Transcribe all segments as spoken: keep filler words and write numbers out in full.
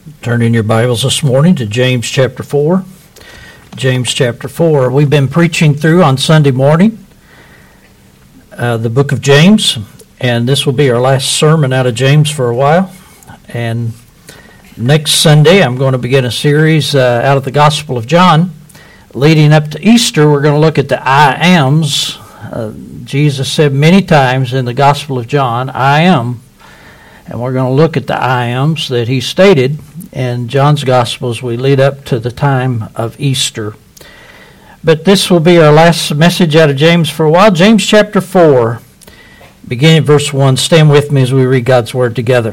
Turn in your Bibles this morning to James chapter four. James chapter four. We've been preaching through on Sunday morning uh, the book of James, and this will be our last sermon out of James for a while. And next Sunday, I'm going to begin a series uh, out of the Gospel of John. Leading up to Easter, we're going to look at the I ams. Uh, Jesus said many times in the Gospel of John, I am. And we're going to look at the I ams that he stated in John's Gospel as we lead up to the time of Easter. But this will be our last message out of James for a while. James chapter four, beginning at verse one. Stand with me as we read God's Word together.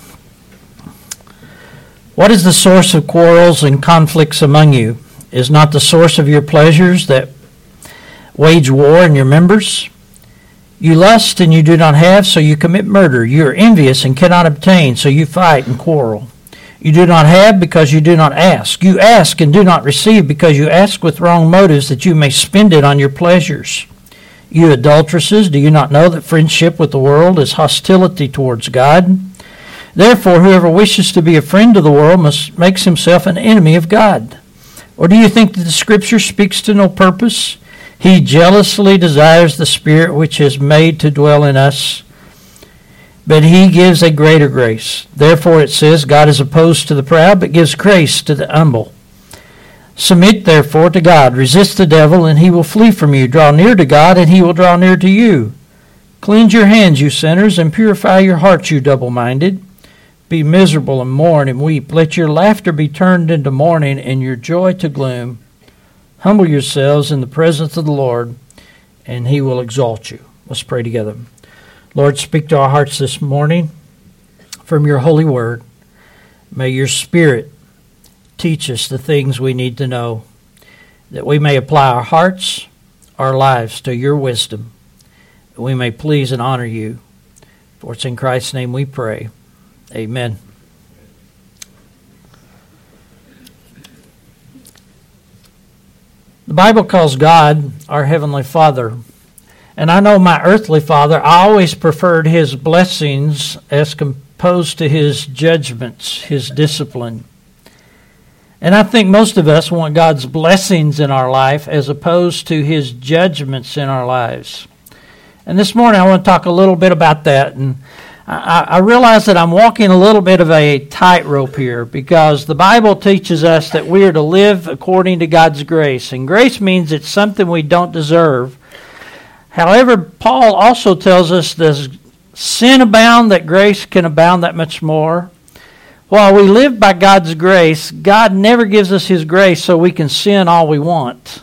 What is the source of quarrels and conflicts among you? Is not the source of your pleasures that wage war in your members? You lust and you do not have, so you commit murder. You are envious and cannot obtain, so you fight and quarrel. You do not have because you do not ask. You ask and do not receive because you ask with wrong motives that you may spend it on your pleasures. You adulteresses, do you not know that friendship with the world is hostility towards God? Therefore, whoever wishes to be a friend of the world must make himself an enemy of God. Or do you think that the Scripture speaks to no purpose? He jealously desires the Spirit which is made to dwell in us, but he gives a greater grace. Therefore it says, God is opposed to the proud, but gives grace to the humble. Submit therefore to God. Resist the devil, and he will flee from you. Draw near to God, and he will draw near to you. Cleanse your hands, you sinners, and purify your hearts, you double-minded. Be miserable and mourn and weep. Let your laughter be turned into mourning, and your joy to gloom. Humble yourselves in the presence of the Lord, and he will exalt you. Let's pray together. Lord, speak to our hearts this morning from your holy word. May your Spirit teach us the things we need to know, that we may apply our hearts, our lives to your wisdom, that we may please and honor you. For it's in Christ's name we pray. Amen. The Bible calls God our Heavenly Father. And I know my earthly father, I always preferred his blessings as opposed to his judgments, his discipline. And I think most of us want God's blessings in our life as opposed to his judgments in our lives. And this morning I want to talk a little bit about that. And I, I realize that I'm walking a little bit of a tightrope here because the Bible teaches us that we are to live according to God's grace. And grace means it's something we don't deserve. However, Paul also tells us, does sin abound that grace can abound that much more? While we live by God's grace, God never gives us his grace so we can sin all we want.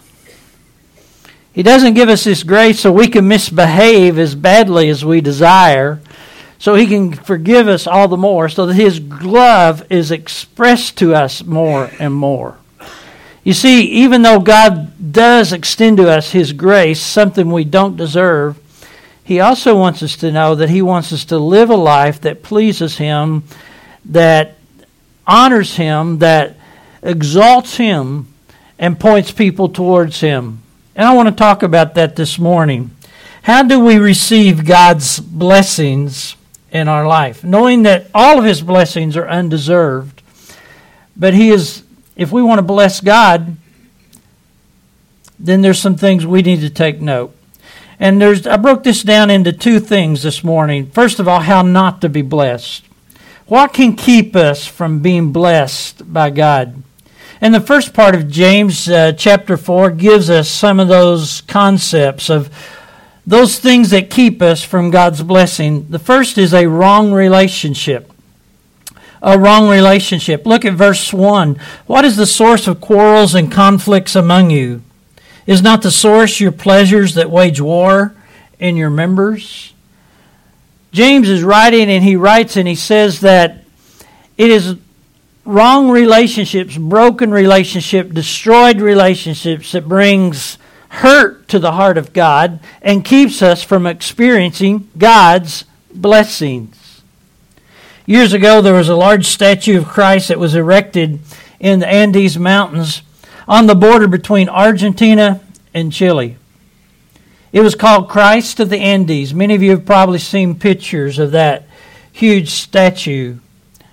He doesn't give us his grace so we can misbehave as badly as we desire, so he can forgive us all the more, so that his love is expressed to us more and more. You see, even though God does extend to us his grace, something we don't deserve, he also wants us to know that he wants us to live a life that pleases him, that honors him, that exalts him, and points people towards him. And I want to talk about that this morning. How do we receive God's blessings in our life? Knowing that all of his blessings are undeserved, but he is... If we want to bless God, then there's some things we need to take note. And there's I broke this down into two things this morning. First of all, how not to be blessed. What can keep us from being blessed by God? And the first part of James uh, chapter four gives us some of those concepts of those things that keep us from God's blessing. The first is a wrong relationship. A wrong relationship. Look at verse one. What is the source of quarrels and conflicts among you? Is not the source your pleasures that wage war in your members? James is writing, and he writes and he says that it is wrong relationships, broken relationship, destroyed relationships that brings hurt to the heart of God and keeps us from experiencing God's blessings. Years ago, there was a large statue of Christ that was erected in the Andes Mountains on the border between Argentina and Chile. It was called Christ of the Andes. Many of you have probably seen pictures of that huge statue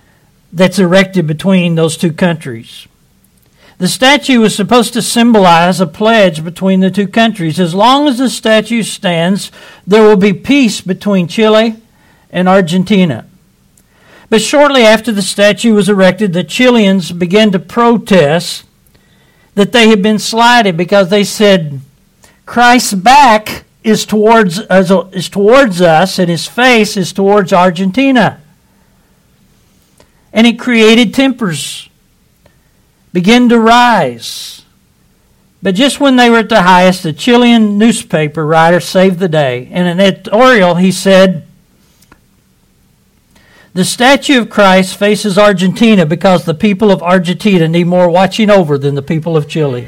that's erected between those two countries. The statue was supposed to symbolize a pledge between the two countries. As long as the statue stands, there will be peace between Chile and Argentina. But shortly after the statue was erected, the Chileans began to protest that they had been slighted because they said, Christ's back is towards, is towards us and his face is towards Argentina. And it created tempers, began to rise. But just when they were at the highest, a Chilean newspaper writer saved the day. In an editorial, he said, the statue of Christ faces Argentina because the people of Argentina need more watching over than the people of Chile.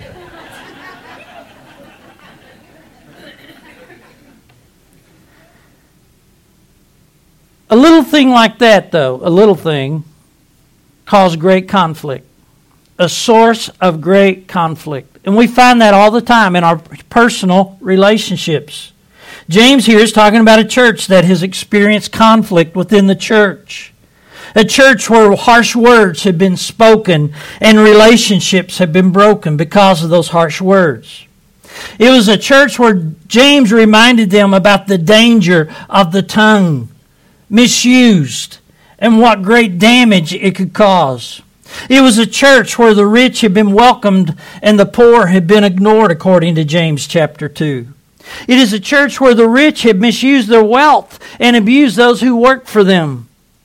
A little thing like that, though, a little thing, caused great conflict. A source of great conflict. And we find that all the time in our personal relationships. James here is talking about a church that has experienced conflict within the church. A church where harsh words have been spoken and relationships have been broken because of those harsh words. It was a church where James reminded them about the danger of the tongue, misused, and what great damage it could cause. It was a church where the rich had been welcomed and the poor had been ignored, according to James chapter two. It is a church where the rich had misused their wealth and abused those who worked for them.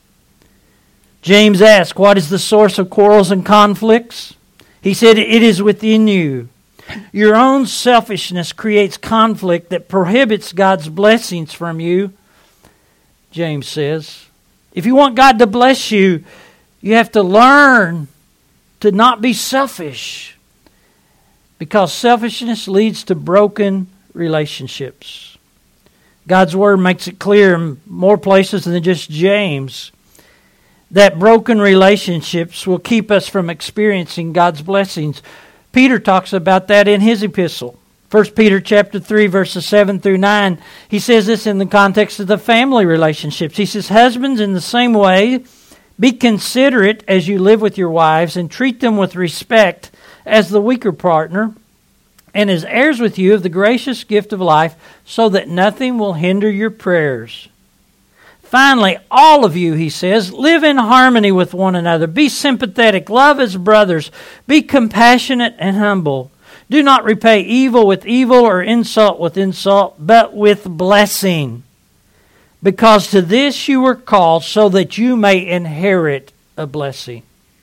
James asked, what is the source of quarrels and conflicts? He said, it is within you. Your own selfishness creates conflict that prohibits God's blessings from you, James says. If you want God to bless you, you have to learn to not be selfish, because selfishness leads to broken relationships. God's Word makes it clear in more places than just James that broken relationships will keep us from experiencing God's blessings. Peter talks about that in his epistle. First Peter chapter three, verses seven through nine, he says this in the context of the family relationships. He says, husbands, in the same way, be considerate as you live with your wives and treat them with respect as the weaker partner and as heirs with you of the gracious gift of life, so that nothing will hinder your prayers. Finally, all of you, he says, live in harmony with one another. Be sympathetic. Love as brothers. Be compassionate and humble. Do not repay evil with evil or insult with insult, but with blessing. Because to this you were called, so that you may inherit a blessing.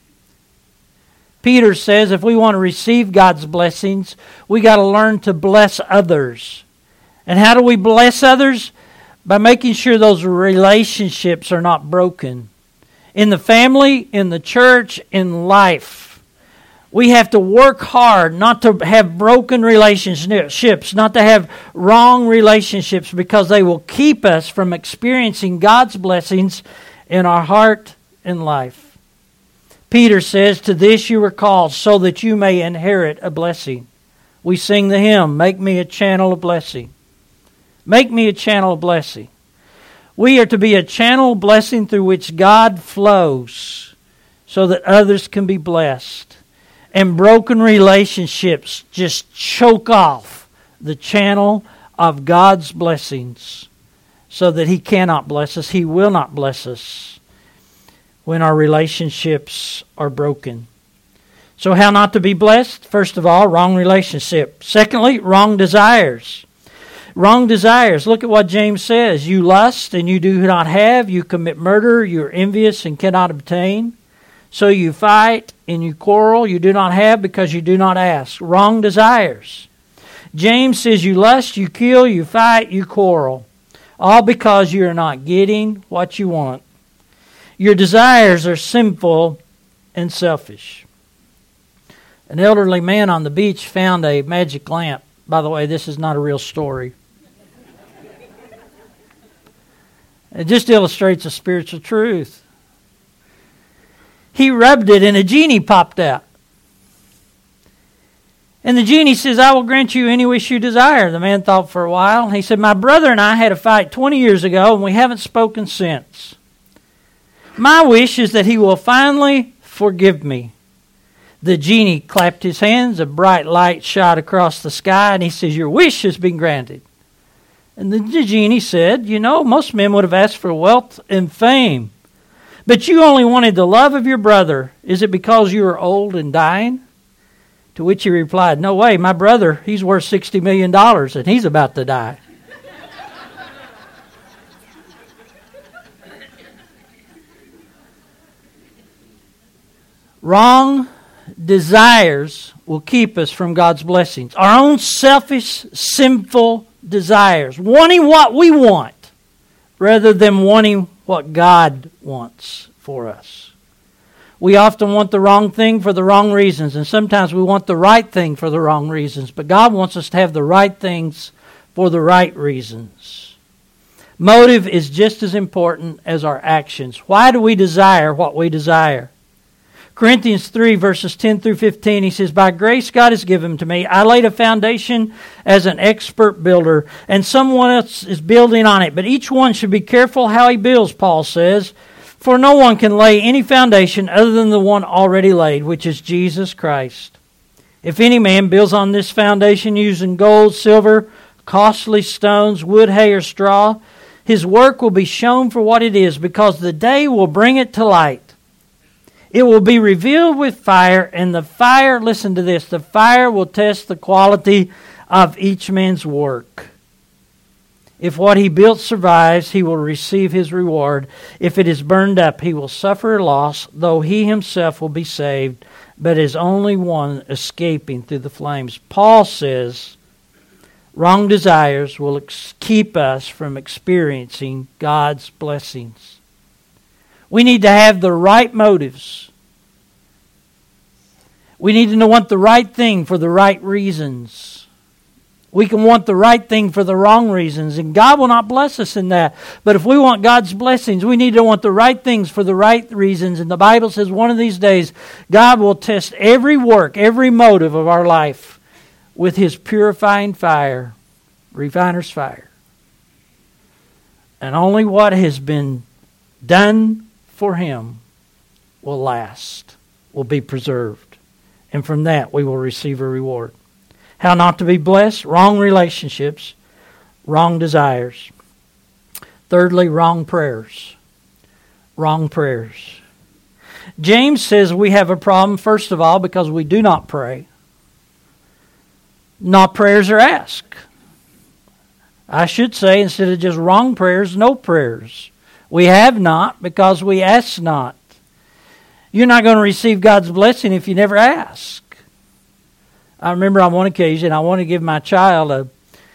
Peter says if we want to receive God's blessings, we got to learn to bless others. And how do we bless others? By making sure those relationships are not broken. In the family, in the church, in life. We have to work hard not to have broken relationships, not to have wrong relationships, because they will keep us from experiencing God's blessings in our heart and life. Peter says, to this you were called, so that you may inherit a blessing. We sing the hymn, make me a channel of blessing. Make me a channel of blessing. We are to be a channel of blessing through which God flows so that others can be blessed. And broken relationships just choke off the channel of God's blessings so that He cannot bless us. He will not bless us when our relationships are broken. So how not to be blessed? First of all, wrong relationship. Secondly, wrong desires. Wrong desires. Look at what James says. You lust and you do not have. You commit murder. You are envious and cannot obtain. So you fight and you quarrel. You do not have because you do not ask. Wrong desires. James says you lust, you kill, you fight, you quarrel. All because you are not getting what you want. Your desires are sinful and selfish. An elderly man on the beach found a magic lamp. By the way, this is not a real story. It just illustrates a spiritual truth. He rubbed it and a genie popped out. And the genie says, I will grant you any wish you desire. The man thought for a while. He said, my brother and I had a fight twenty years ago and we haven't spoken since. My wish is that he will finally forgive me. The genie clapped his hands, a bright light shot across the sky, and he says, your wish has been granted. And the genie said, you know, most men would have asked for wealth and fame, but you only wanted the love of your brother. Is it because you are old and dying? To which he replied, no way, my brother, he's worth sixty million dollars, and he's about to die. Wrong desires will keep us from God's blessings. Our own selfish, sinful desires, wanting what we want rather than wanting what God wants for us. We often want the wrong thing for the wrong reasons, and sometimes we want the right thing for the wrong reasons, but God wants us to have the right things for the right reasons. Motive is just as important as our actions. Why do we desire what we desire? Corinthians three, verses ten through fifteen, he says, by grace God has given to me. I laid a foundation as an expert builder, and someone else is building on it. But each one should be careful how he builds, Paul says. For no one can lay any foundation other than the one already laid, which is Jesus Christ. If any man builds on this foundation using gold, silver, costly stones, wood, hay, or straw, his work will be shown for what it is, because the day will bring it to light. It will be revealed with fire, and the fire, listen to this, the fire will test the quality of each man's work. If what he built survives, he will receive his reward. If it is burned up, he will suffer loss, though he himself will be saved, but is only one escaping through the flames. Paul says, wrong desires will ex- keep us from experiencing God's blessings. We need to have the right motives. We need to want the right thing for the right reasons. We can want the right thing for the wrong reasons, and God will not bless us in that. But if we want God's blessings, we need to want the right things for the right reasons. And the Bible says one of these days, God will test every work, every motive of our life with His purifying fire, refiner's fire. And only what has been done for Him will last, will be preserved. And from that we will receive a reward. How not to be blessed? Wrong relationships, wrong desires. Thirdly, wrong prayers. Wrong prayers. James says we have a problem, first of all, because we do not pray. Not prayers are asked. I should say, instead of just wrong prayers, no prayers. We have not because we ask not. You're not going to receive God's blessing if you never ask. I remember on one occasion I wanted to give my child a,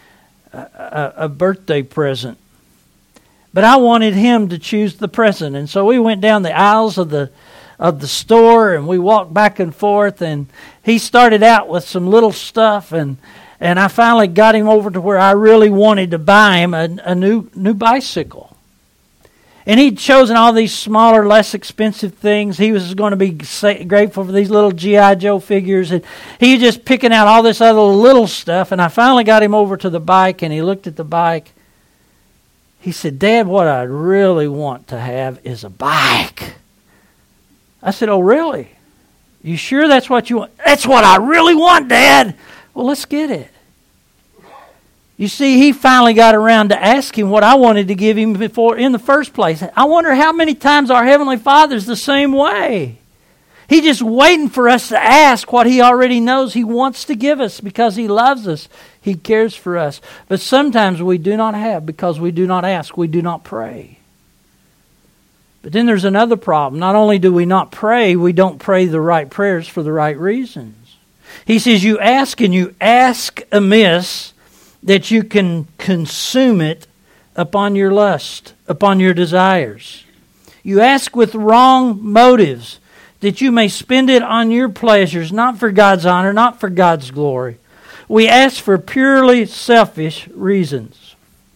a, a birthday present. But I wanted him to choose the present. And so we went down the aisles of the of the store and we walked back and forth, and he started out with some little stuff, and and I finally got him over to where I really wanted to buy him a, a new new bicycle. And he'd chosen all these smaller, less expensive things. He was going to be grateful for these little G I Joe figures. And he was just picking out all this other little stuff. And I finally got him over to the bike, and he looked at the bike. He said, Dad, what I really want to have is a bike. I said, oh, really? You sure that's what you want? That's what I really want, Dad. Well, let's get it. You see, he finally got around to asking what I wanted to give him before in the first place. I wonder how many times our Heavenly Father's the same way. He's just waiting for us to ask what He already knows He wants to give us because He loves us. He cares for us. But sometimes we do not have because we do not ask. We do not pray. But then there's another problem. Not only do we not pray, we don't pray the right prayers for the right reasons. He says you ask and you ask amiss, that you can consume it upon your lust, upon your desires. You ask with wrong motives, that you may spend it on your pleasures, not for God's honor, not for God's glory. We ask for purely selfish reasons.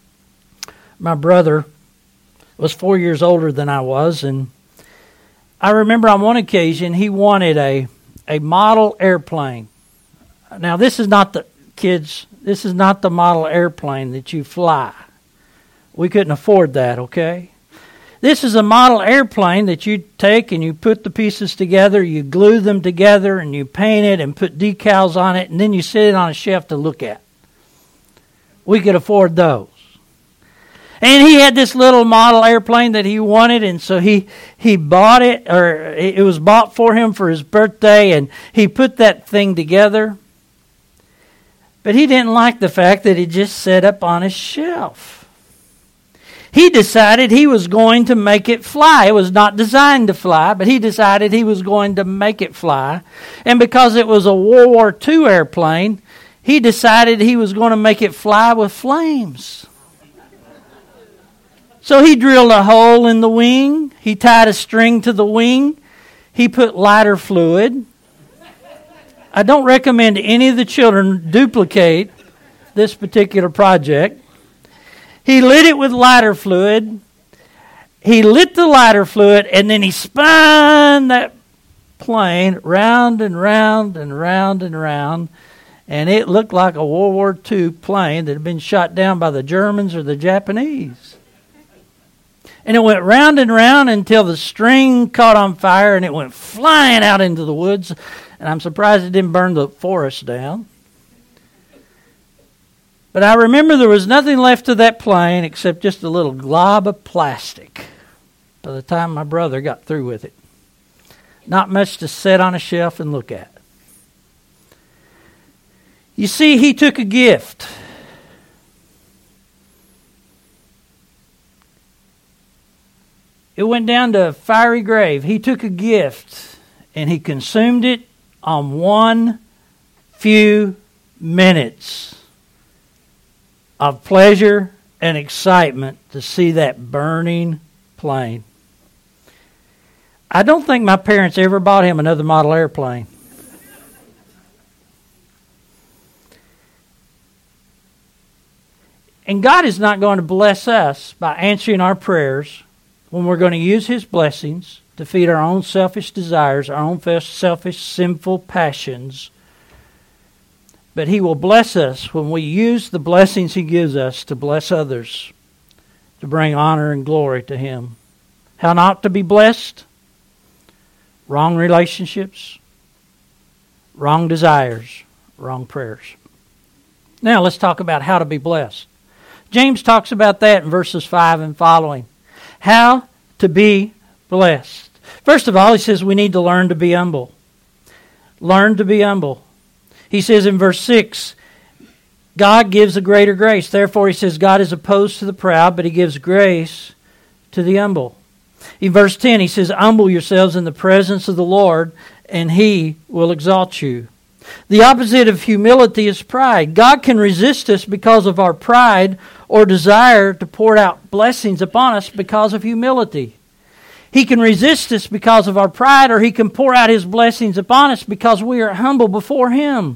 My brother was four years older than I was, and I remember on one occasion he wanted a, a model airplane. Now this is not the, kids, this is not the model airplane that you fly. We couldn't afford that, okay? This is a model airplane that you take and you put the pieces together, you glue them together, and you paint it and put decals on it, and then you sit it on a shelf to look at. We could afford those. And he had this little model airplane that he wanted, and so he he bought it, or it was bought for him for his birthday, and he put that thing together. But he didn't like the fact that it just sat up on his shelf. He decided he was going to make it fly. It was not designed to fly, but he decided he was going to make it fly. And because it was a World War Two airplane, he decided he was going to make it fly with flames. So he drilled a hole in the wing. He tied a string to the wing. He put lighter fluid. I don't recommend any of the children duplicate this particular project. He lit it with lighter fluid. He lit the lighter fluid, and then he spun that plane round and round and round and round, and it looked like a World War Two plane that had been shot down by the Germans or the Japanese. And it went round and round until the string caught on fire, and it went flying out into the woods. And I'm surprised it didn't burn the forest down. But I remember there was nothing left of that plane except just a little glob of plastic by the time my brother got through with it. Not much to sit on a shelf and look at. You see, he took a gift. It went down to a fiery grave. He took a gift and he consumed it on one few minutes of pleasure and excitement to see that burning plane. I don't think my parents ever bought him another model airplane. And God is not going to bless us by answering our prayers when we're going to use His blessings to feed our own selfish desires, our own selfish, sinful passions. But He will bless us when we use the blessings He gives us to bless others, to bring honor and glory to Him. How not to be blessed? Wrong relationships, wrong desires, wrong prayers. Now let's talk about how to be blessed. James talks about that in verses five and following. How to be blessed. First of all, he says we need to learn to be humble. Learn to be humble. He says in verse six, God gives a greater grace. Therefore, he says God is opposed to the proud, but He gives grace to the humble. In verse ten, he says, humble yourselves in the presence of the Lord, and He will exalt you. The opposite of humility is pride. God can resist us because of our pride or desire to pour out blessings upon us because of humility. He can resist us because of our pride, or He can pour out His blessings upon us because we are humble before Him.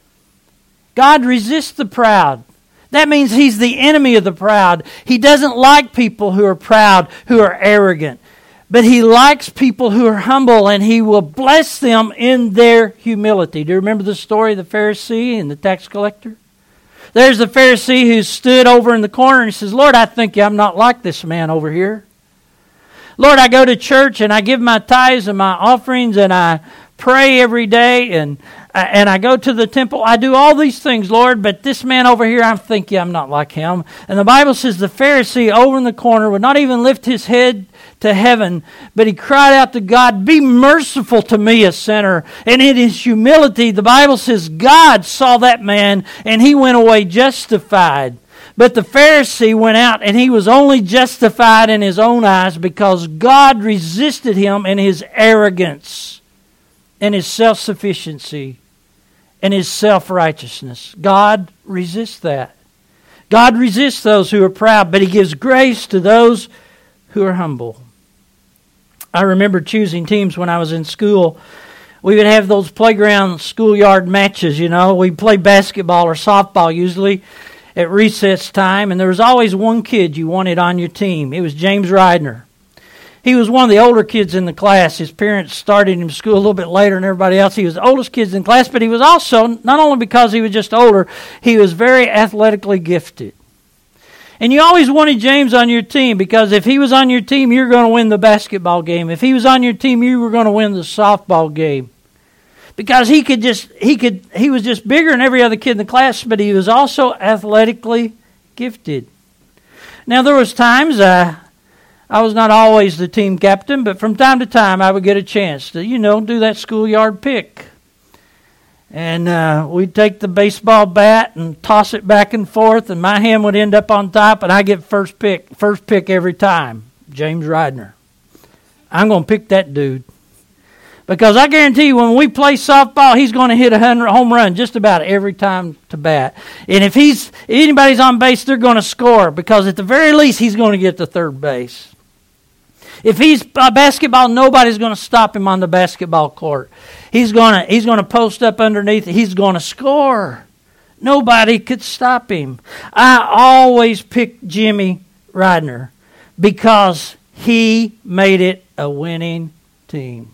God resists the proud. That means He's the enemy of the proud. He doesn't like people who are proud, who are arrogant. But He likes people who are humble, and He will bless them in their humility. Do you remember the story of the Pharisee and the tax collector? There's the Pharisee who stood over in the corner and he says, Lord, I think I'm not like this man over here. Lord, I go to church and I give my tithes and my offerings and I pray every day and and I go to the temple. I do all these things, Lord, but this man over here, I'm thinking I'm not like him. And the Bible says the Pharisee over in the corner would not even lift his head to heaven, but he cried out to God, be merciful to me, a sinner. And in his humility, the Bible says God saw that man and he went away justified. But the Pharisee went out and he was only justified in his own eyes because God resisted him in his arrogance and his self-sufficiency and his self-righteousness. God resists that. God resists those who are proud, but He gives grace to those who are humble. I remember choosing teams when I was in school. We would have those playground schoolyard matches, you know. We'd play basketball or softball usually at recess time, and there was always one kid you wanted on your team. It was James Ridner. He was one of the older kids in the class. His parents started him to school a little bit later than everybody else. He was the oldest kid in the class, but he was also, not only because he was just older, he was very athletically gifted. And you always wanted James on your team because if he was on your team, you were going to win the basketball game. If he was on your team, you were going to win the softball game. Because he could just he could he was just bigger than every other kid in the class, but he was also athletically gifted. Now there was times uh, I was not always the team captain, but from time to time I would get a chance to, you know, do that schoolyard pick. And uh, we'd take the baseball bat and toss it back and forth, and my hand would end up on top, and I get first pick, first pick every time. James Ridner. I'm going to pick that dude. Because I guarantee you, when we play softball, he's going to hit a home run just about every time to bat. And if he's anybody's on base, they're going to score because at the very least, he's going to get to third base. If he's uh, basketball, nobody's going to stop him on the basketball court. He's going to he's going to post up underneath. He's going to score. Nobody could stop him. I always picked Jimmy Ridner because he made it a winning team.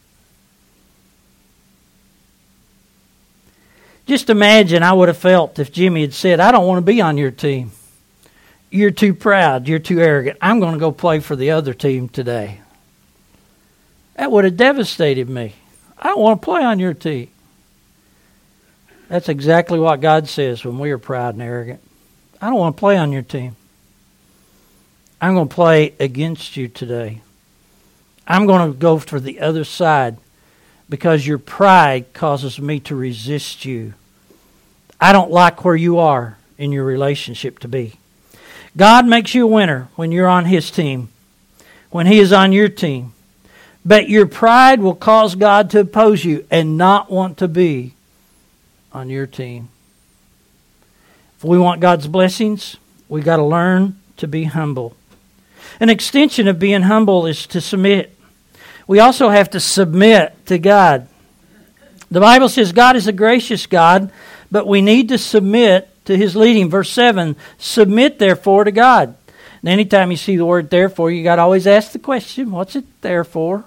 Just imagine I would have felt if Jimmy had said, I don't want to be on your team. You're too proud. You're too arrogant. I'm going to go play for the other team today. That would have devastated me. I don't want to play on your team. That's exactly what God says when we are proud and arrogant. I don't want to play on your team. I'm going to play against you today. I'm going to go for the other side. Because your pride causes me to resist you. I don't like where you are in your relationship to be. God makes you a winner when you're on His team, when He is on your team. But your pride will cause God to oppose you and not want to be on your team. If we want God's blessings, we got to learn to be humble. An extension of being humble is to submit. We also have to submit to God. The Bible says God is a gracious God, but we need to submit to His leading. Verse seven, submit therefore to God. And anytime you see the word therefore, you got to always ask the question, what's it there for?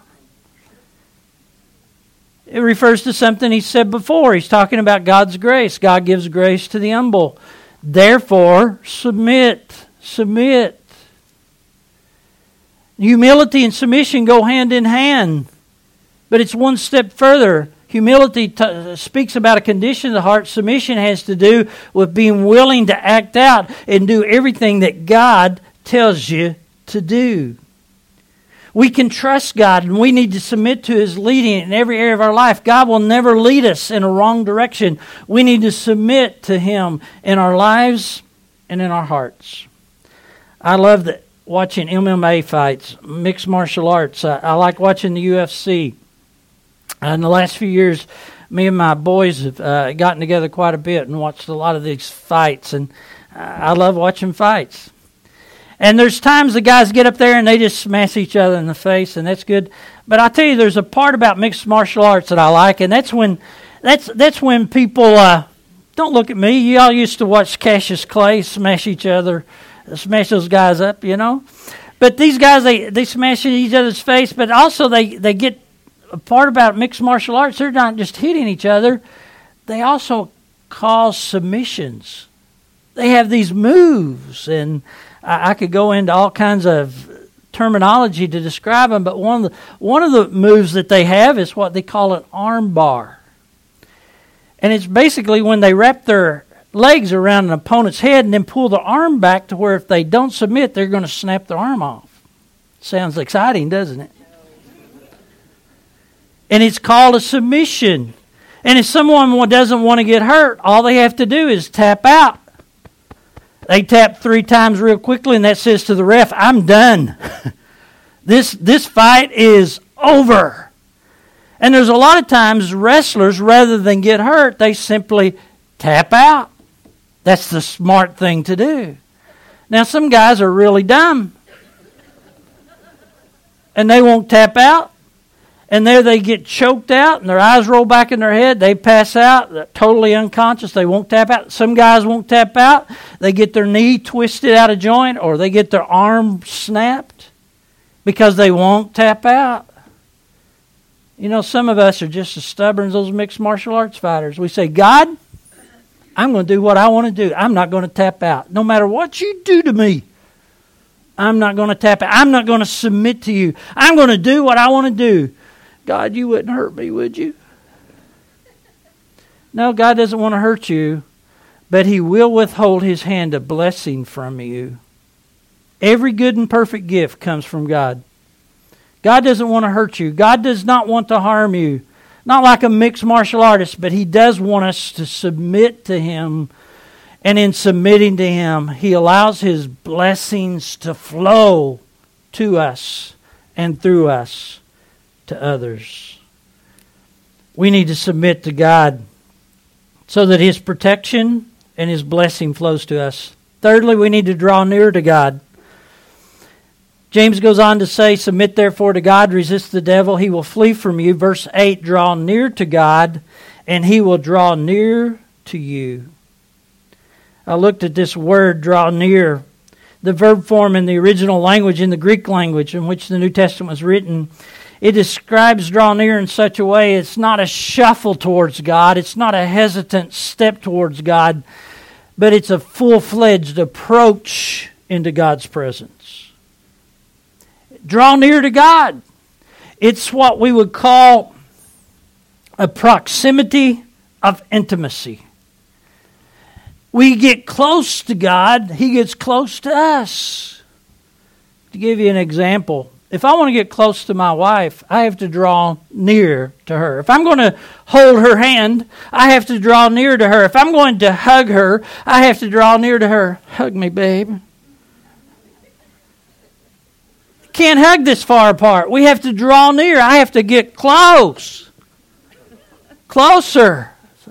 It refers to something He said before. He's talking about God's grace. God gives grace to the humble. Therefore, submit, submit. Humility and submission go hand in hand, but it's one step further. Humility t- speaks about a condition of the heart. Submission has to do with being willing to act out and do everything that God tells you to do. We can trust God, and we need to submit to His leading in every area of our life. God will never lead us in a wrong direction. We need to submit to Him in our lives and in our hearts. I love that. Watching M M A fights, mixed martial arts. I, I like watching the U F C. In the last few years, me and my boys have uh, gotten together quite a bit and watched a lot of these fights. And I love watching fights. And there's times the guys get up there and they just smash each other in the face, and that's good. But I tell you, there's a part about mixed martial arts that I like, and that's when that's that's when people uh, don't look at me. You all used to watch Cassius Clay smash each other. Smash those guys up, you know. But these guys, they, they smash each other's face, but also they, they get a part about mixed martial arts. They're not just hitting each other. They also cause submissions. They have these moves, and I, I could go into all kinds of terminology to describe them, but one of the, one of the moves that they have is what they call an arm bar. And it's basically when they wrap their legs around an opponent's head and then pull the arm back to where if they don't submit, they're going to snap their arm off. Sounds exciting, doesn't it? And it's called a submission. And if someone doesn't want to get hurt, all they have to do is tap out. They tap three times real quickly, and that says to the ref, I'm done. This, this fight is over. And there's a lot of times wrestlers, rather than get hurt, they simply tap out. That's the smart thing to do. Now, some guys are really dumb. And they won't tap out. And there they get choked out and their eyes roll back in their head. They pass out. They're totally unconscious. They won't tap out. Some guys won't tap out. They get their knee twisted out of joint or they get their arm snapped because they won't tap out. You know, some of us are just as stubborn as those mixed martial arts fighters. We say, God, I'm going to do what I want to do. I'm not going to tap out. No matter what you do to me, I'm not going to tap out. I'm not going to submit to you. I'm going to do what I want to do. God, you wouldn't hurt me, would you? No, God doesn't want to hurt you, but He will withhold His hand of blessing from you. Every good and perfect gift comes from God. God doesn't want to hurt you. God does not want to harm you. Not like a mixed martial artist, but He does want us to submit to Him. And in submitting to Him, He allows His blessings to flow to us and through us to others. We need to submit to God so that His protection and His blessing flows to us. Thirdly, we need to draw near to God. James goes on to say, submit therefore to God, resist the devil, he will flee from you. Verse eight, draw near to God, and He will draw near to you. I looked at this word, draw near. The verb form in the original language, in the Greek language in which the New Testament was written, it describes draw near in such a way, it's not a shuffle towards God, it's not a hesitant step towards God, but it's a full-fledged approach into God's presence. Draw near to God. It's what we would call a proximity of intimacy. We get close to God, He gets close to us. To give you an example, if I want to get close to my wife, I have to draw near to her. If I'm going to hold her hand, I have to draw near to her. If I'm going to hug her, I have to draw near to her. Hug me, babe. Can't hug this far apart. We have to draw near. I have to get close. Closer.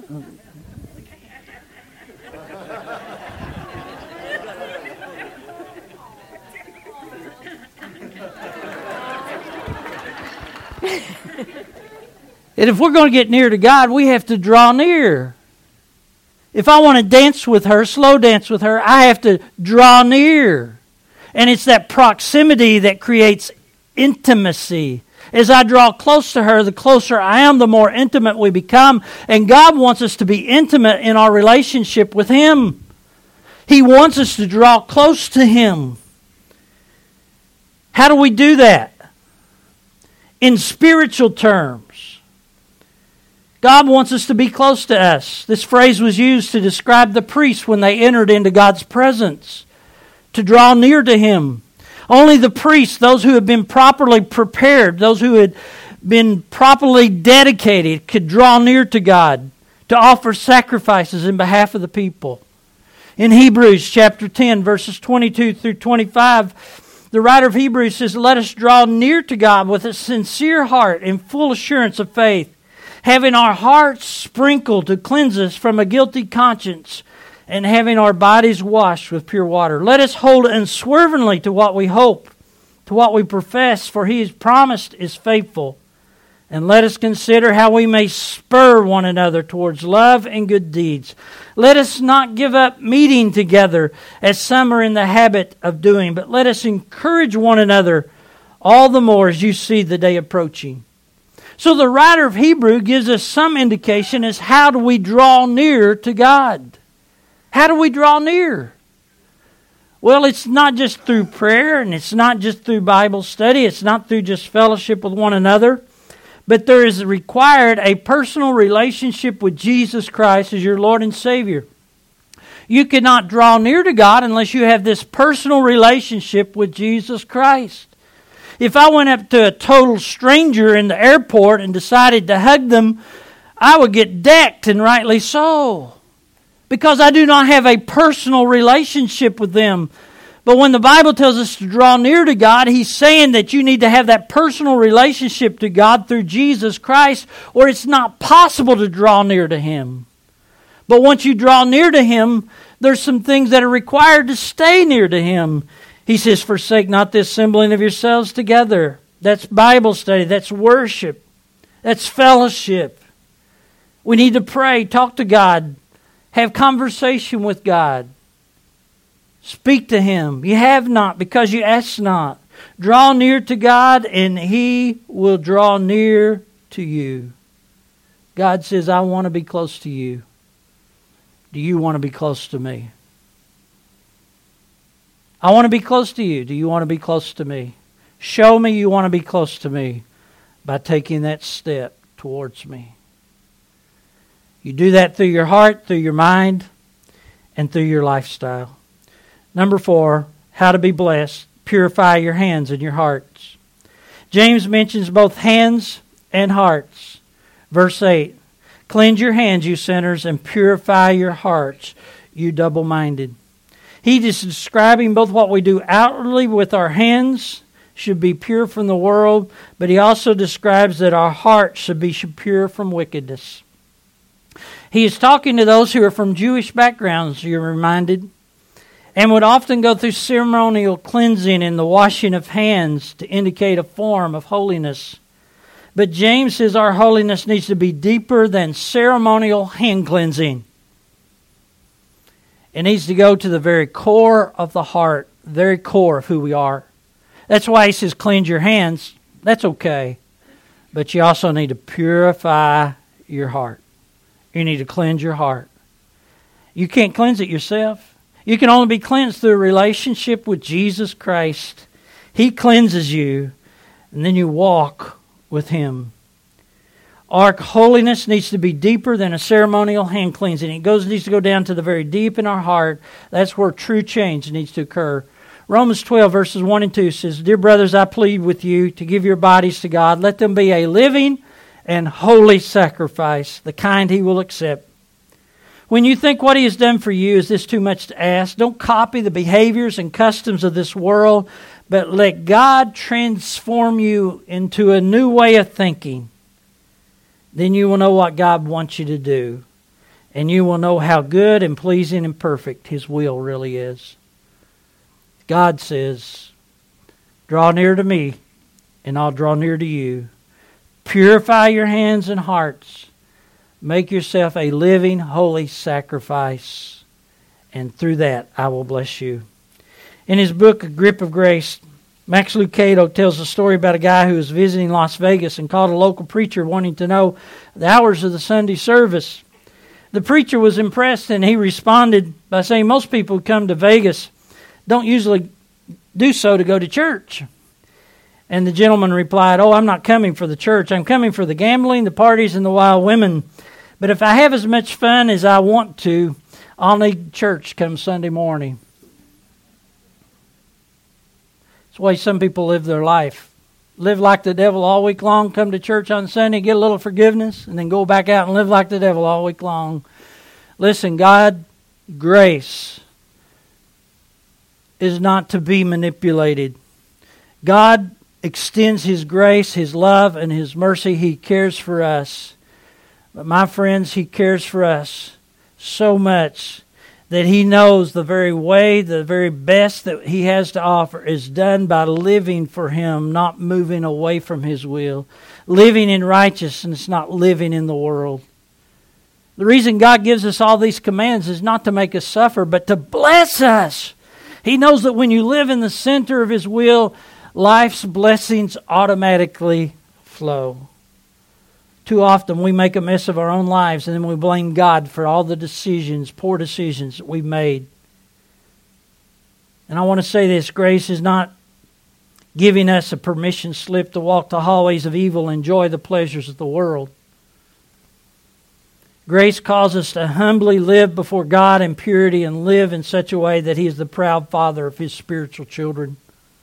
And if we're going to get near to God, we have to draw near. If I want to dance with her, slow dance with her, I have to draw near. And it's that proximity that creates intimacy. As I draw close to her, the closer I am, the more intimate we become. And God wants us to be intimate in our relationship with Him. He wants us to draw close to Him. How do we do that? In spiritual terms. God wants us to be close to us. This phrase was used to describe the priests when they entered into God's presence, to draw near to Him. Only the priests, those who had been properly prepared, those who had been properly dedicated, could draw near to God to offer sacrifices in behalf of the people. In Hebrews chapter ten, verses twenty-two through twenty-five, the writer of Hebrews says, let us draw near to God with a sincere heart and full assurance of faith, having our hearts sprinkled to cleanse us from a guilty conscience, and having our bodies washed with pure water. Let us hold unswervingly to what we hope, to what we profess, for He has promised is faithful. And let us consider how we may spur one another towards love and good deeds. Let us not give up meeting together, as some are in the habit of doing, but let us encourage one another all the more as you see the day approaching. So the writer of Hebrew gives us some indication as how do we draw near to God. How do we draw near? Well, it's not just through prayer, and it's not just through Bible study. It's not through just fellowship with one another. But there is required a personal relationship with Jesus Christ as your Lord and Savior. You cannot draw near to God unless you have this personal relationship with Jesus Christ. If I went up to a total stranger in the airport and decided to hug them, I would get decked, and rightly so, because I do not have a personal relationship with them. But when the Bible tells us to draw near to God, He's saying that you need to have that personal relationship to God through Jesus Christ, or it's not possible to draw near to Him. But once you draw near to Him, there's some things that are required to stay near to Him. He says, forsake not the assembling of yourselves together. That's Bible study. That's worship. That's fellowship. We need to pray, talk to God, have conversation with God. Speak to Him. You have not because you ask not. Draw near to God and He will draw near to you. God says, I want to be close to you. Do you want to be close to me? I want to be close to you. Do you want to be close to me? Show me you want to be close to me by taking that step towards me. You do that through your heart, through your mind, and through your lifestyle. Number four, how to be blessed. Purify your hands and your hearts. James mentions both hands and hearts. Verse eight, cleanse your hands, you sinners, and purify your hearts, you double-minded. He is describing both what we do outwardly with our hands should be pure from the world, but he also describes that our hearts should be pure from wickedness. He is talking to those who are from Jewish backgrounds, you're reminded, and would often go through ceremonial cleansing and the washing of hands to indicate a form of holiness. But James says our holiness needs to be deeper than ceremonial hand cleansing. It needs to go to the very core of the heart, the very core of who we are. That's why he says cleanse your hands. That's okay. But you also need to purify your heart. You need to cleanse your heart. You can't cleanse it yourself. You can only be cleansed through a relationship with Jesus Christ. He cleanses you, and then you walk with Him. Our holiness needs to be deeper than a ceremonial hand cleansing. It goes needs to go down to the very deep in our heart. That's where true change needs to occur. Romans twelve, verses one and two says, Dear brothers, I plead with you to give your bodies to God. Let them be a living and holy sacrifice, the kind He will accept. When you think what He has done for you, is this too much to ask? Don't copy the behaviors and customs of this world, but let God transform you into a new way of thinking. Then you will know what God wants you to do. And you will know how good and pleasing and perfect His will really is. God says, draw near to me, and I'll draw near to you. Purify your hands and hearts. Make yourself a living, holy sacrifice. And through that, I will bless you. In his book, A Grip of Grace, Max Lucado tells a story about a guy who was visiting Las Vegas and called a local preacher wanting to know the hours of the Sunday service. The preacher was impressed, and he responded by saying, most people who come to Vegas don't usually do so to go to church. And the gentleman replied, oh, I'm not coming for the church. I'm coming for the gambling, the parties, and the wild women. But if I have as much fun as I want to, I'll need church come Sunday morning. It's the way some people live their life. Live like the devil all week long, come to church on Sunday, get a little forgiveness, and then go back out and live like the devil all week long. Listen, God, grace is not to be manipulated. God extends His grace, His love, and His mercy. He cares for us. But my friends, He cares for us so much that He knows the very way, the very best that He has to offer is done by living for Him, not moving away from His will. Living in righteousness, not living in the world. The reason God gives us all these commands is not to make us suffer, but to bless us. He knows that when you live in the center of His will, life's blessings automatically flow. Too often we make a mess of our own lives and then we blame God for all the decisions, poor decisions that we've made. And I want to say this, grace is not giving us a permission slip to walk the hallways of evil and enjoy the pleasures of the world. Grace calls us to humbly live before God in purity and live in such a way that He is the proud Father of His spiritual children.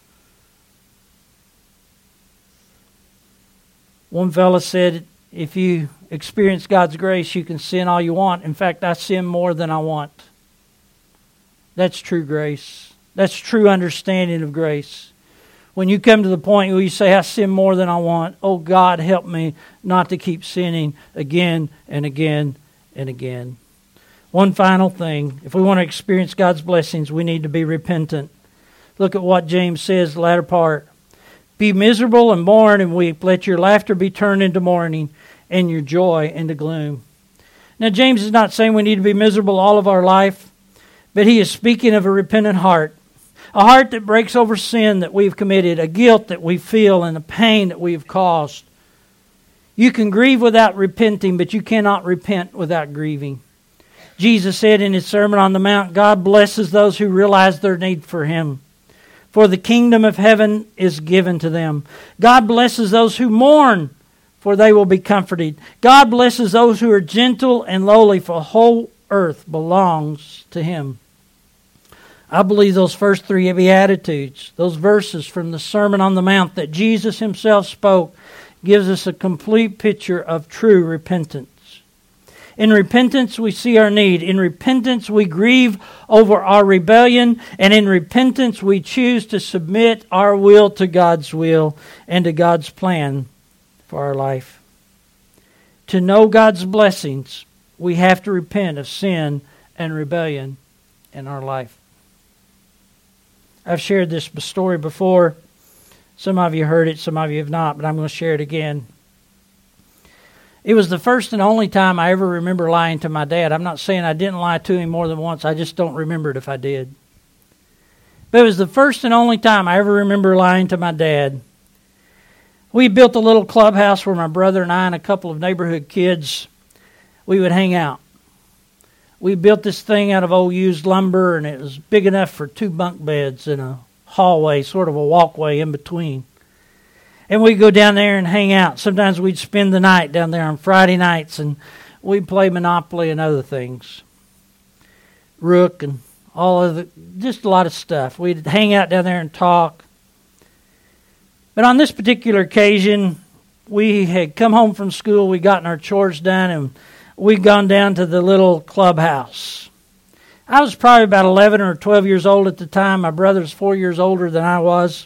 One fellow said, if you experience God's grace, you can sin all you want. In fact, I sin more than I want. That's true grace. That's true understanding of grace. When you come to the point where you say, I sin more than I want, oh God, help me not to keep sinning again and again and again. One final thing. If we want to experience God's blessings, we need to be repentant. Look at what James says, the latter part. Be miserable and mourn and weep. Let your laughter be turned into mourning and your joy into gloom. Now, James is not saying we need to be miserable all of our life, but he is speaking of a repentant heart. A heart that breaks over sin that we've committed, a guilt that we feel, and a pain that we have caused. You can grieve without repenting, but you cannot repent without grieving. Jesus said in his Sermon on the Mount, God blesses those who realize their need for him, for the kingdom of heaven is given to them. God blesses those who mourn, for they will be comforted. God blesses those who are gentle and lowly, for the whole earth belongs to him. I believe those first three Beatitudes, those verses from the Sermon on the Mount that Jesus himself spoke, gives us a complete picture of true repentance. In repentance, we see our need. In repentance, we grieve over our rebellion. And in repentance, we choose to submit our will to God's will and to God's plan for our life. To know God's blessings, we have to repent of sin and rebellion in our life. I've shared this story before. Some of you heard it, some of you have not, but I'm going to share it again. It was the first and only time I ever remember lying to my dad. I'm not saying I didn't lie to him more than once. I just don't remember it if I did. But it was the first and only time I ever remember lying to my dad. We built a little clubhouse where my brother and I and a couple of neighborhood kids, we would hang out. We built this thing out of old used lumber, and it was big enough for two bunk beds and a hallway, sort of a walkway in between. And we'd go down there and hang out. Sometimes we'd spend the night down there on Friday nights, and we'd play Monopoly and other things. Rook and all of the, just a lot of stuff. We'd hang out down there and talk. But on this particular occasion, we had come home from school, we'd gotten our chores done, and we'd gone down to the little clubhouse. I was probably about eleven or twelve years old at the time. My brother was four years older than I was.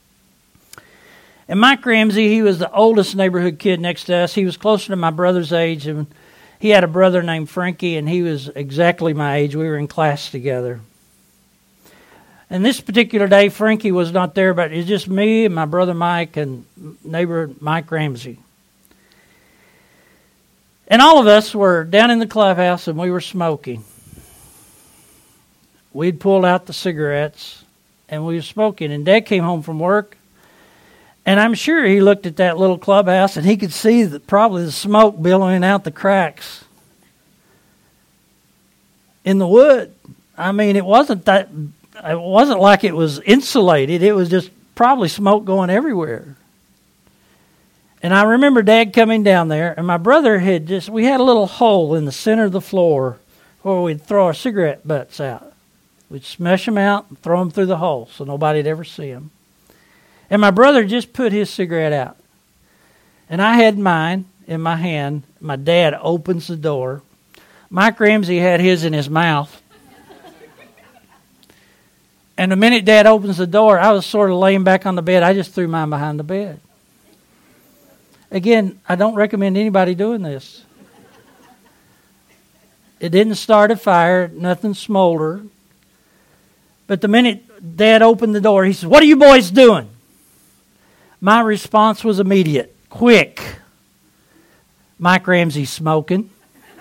And Mike Ramsey, he was the oldest neighborhood kid next to us. He was closer to my brother's age, and he had a brother named Frankie, and he was exactly my age. We were in class together. And this particular day, Frankie was not there, but it was just me and my brother Mike and neighbor Mike Ramsey. And all of us were down in the clubhouse, and we were smoking. We'd pulled out the cigarettes, and we were smoking. And Dad came home from work, and I'm sure he looked at that little clubhouse, and he could see the, probably the smoke billowing out the cracks in the wood. I mean, it wasn't that. It wasn't like it was insulated. It was just probably smoke going everywhere. And I remember Dad coming down there, and my brother had just, we had a little hole in the center of the floor where we'd throw our cigarette butts out. We'd smash them out and throw them through the hole so nobody'd ever see them. And my brother just put his cigarette out. And I had mine in my hand. My dad opens the door. Mike Ramsey had his in his mouth. And the minute Dad opens the door, I was sort of laying back on the bed. I just threw mine behind the bed. Again, I don't recommend anybody doing this. It didn't start a fire. Nothing smoldered. But the minute Dad opened the door, he said, "What are you boys doing?" My response was immediate. Quick. Mike Ramsey's smoking.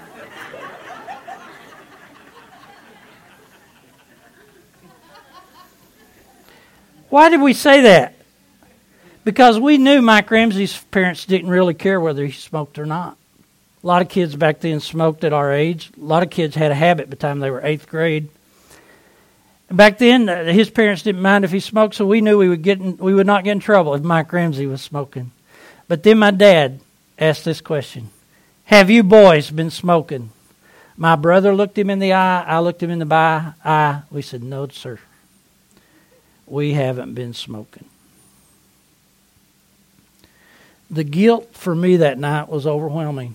Why did we say that? Because we knew Mike Ramsey's parents didn't really care whether he smoked or not. A lot of kids back then smoked at our age. A lot of kids had a habit by the time they were eighth grade. Back then, his parents didn't mind if he smoked, so we knew we would get in, we would not get in trouble if Mike Ramsey was smoking. But then my dad asked this question: "Have you boys been smoking?" My brother looked him in the eye. I looked him in the eye. We said, "No, sir. We haven't been smoking." The guilt for me that night was overwhelming.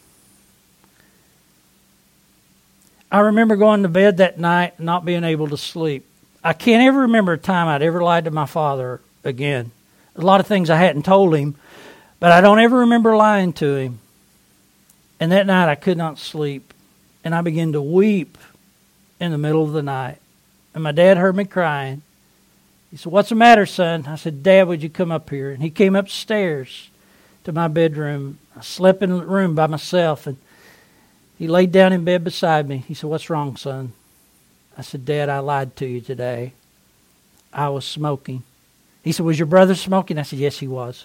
I remember going to bed that night and not being able to sleep. I can't ever remember a time I'd ever lied to my father again. There's a lot of things I hadn't told him, but I don't ever remember lying to him. And that night I could not sleep, and I began to weep in the middle of the night. And my dad heard me crying. He said, "What's the matter, son?" I said, "Dad, would you come up here?" And he came upstairs to my bedroom. I slept in the room by myself, and he laid down in bed beside me. He said, "What's wrong, son?" I said, "Dad, I lied to you today. I was smoking." He said, "Was your brother smoking?" I said, "Yes, he was."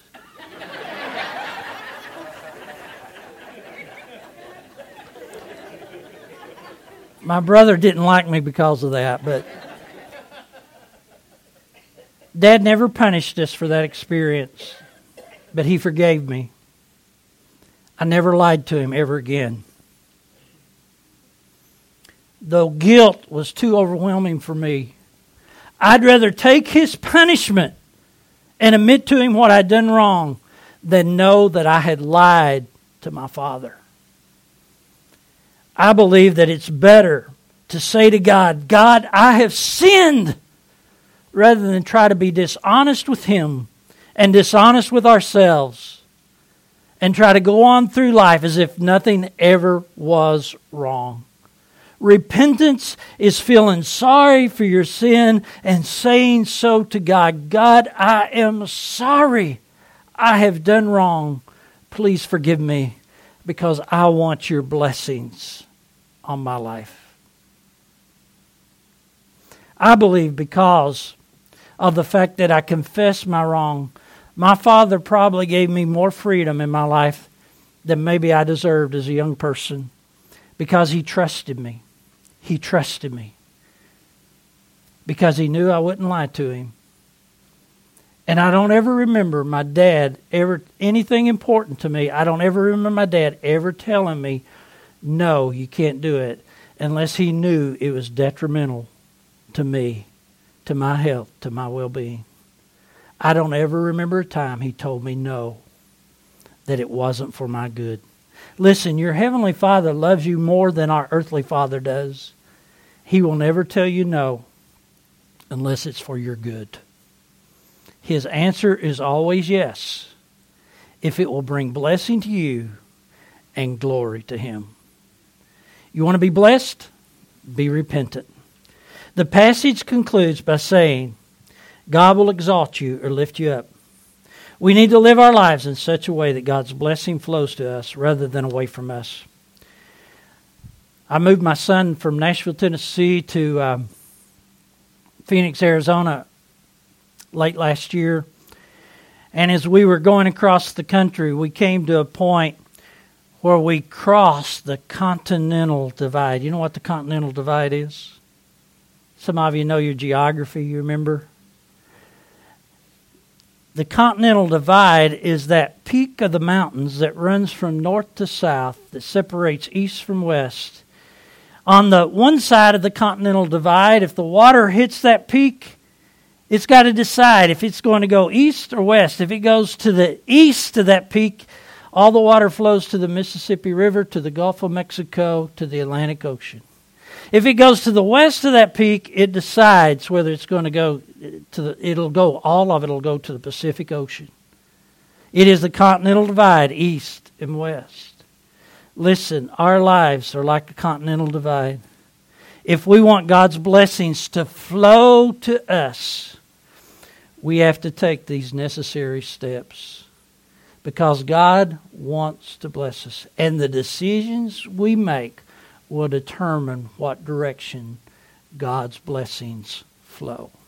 My brother didn't like me because of that, but Dad never punished us for that experience, but he forgave me. I never lied to him ever again. Though guilt was too overwhelming for me, I'd rather take his punishment and admit to him what I'd done wrong than know that I had lied to my father. I believe that it's better to say to God, God, I have sinned, rather than try to be dishonest with him and dishonest with ourselves and try to go on through life as if nothing ever was wrong. Repentance is feeling sorry for your sin and saying so to God. God, I am sorry. I have done wrong. Please forgive me because I want your blessings on my life. I believe because of the fact that I confessed my wrong, my father probably gave me more freedom in my life than maybe I deserved as a young person because he trusted me. He trusted me because he knew I wouldn't lie to him. And I don't ever remember my dad ever, anything important to me, I don't ever remember my dad ever telling me, no, you can't do it, unless he knew it was detrimental to me, to my health, to my well-being. I don't ever remember a time he told me no, that it wasn't for my good. Listen, your Heavenly Father loves you more than our earthly father does. He will never tell you no unless it's for your good. His answer is always yes, if it will bring blessing to you and glory to Him. You want to be blessed? Be repentant. The passage concludes by saying, God will exalt you or lift you up. We need to live our lives in such a way that God's blessing flows to us rather than away from us. I moved my son from Nashville, Tennessee to um, Phoenix, Arizona late last year. And as we were going across the country, we came to a point where we crossed the Continental Divide. You know what the Continental Divide is? Some of you know your geography, you remember? The Continental Divide is that peak of the mountains that runs from north to south, that separates east from west. On the one side of the Continental Divide, if the water hits that peak, it's got to decide if it's going to go east or west. If it goes to the east of that peak, all the water flows to the Mississippi River, to the Gulf of Mexico, to the Atlantic Ocean. If it goes to the west of that peak, it decides whether it's going to go to the, it'll go, all of it will go to the Pacific Ocean. It is the Continental Divide, east and west. Listen, our lives are like the Continental Divide. If we want God's blessings to flow to us, we have to take these necessary steps because God wants to bless us. And the decisions we make will determine what direction God's blessings flow.